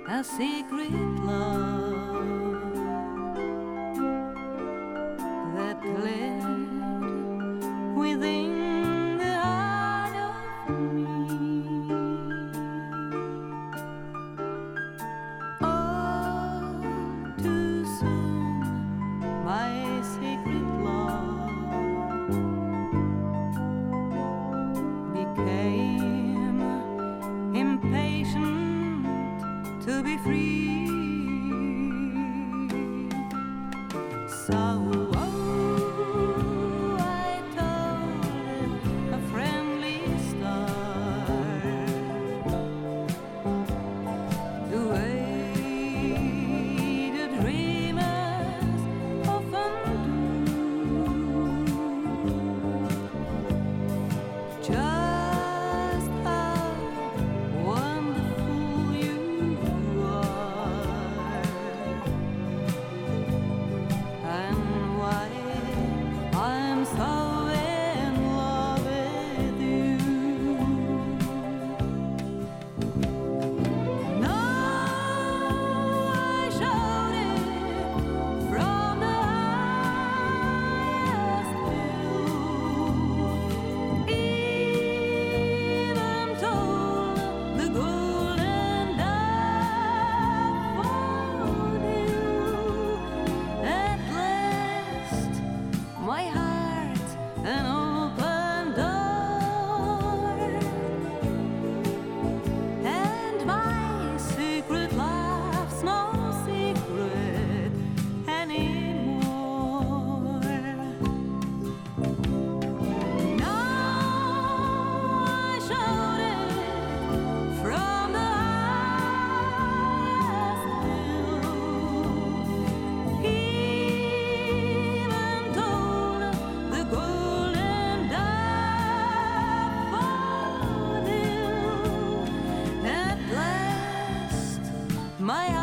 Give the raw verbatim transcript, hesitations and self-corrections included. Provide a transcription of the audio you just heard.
a secret love that lived within the heart of me. Oh, too soon, my secret love became impatient to be free. So oh, I told a friendly star the way the dreamers often do. Just how wonderful you are, and why I'm so in love with you. Now I showed it from the highest hill, even told the golden daffodil. At last, my heart an open door, and my secret love's no secret anymore. Now I showed it from the highest hill, even told the golden daffodil. At last, my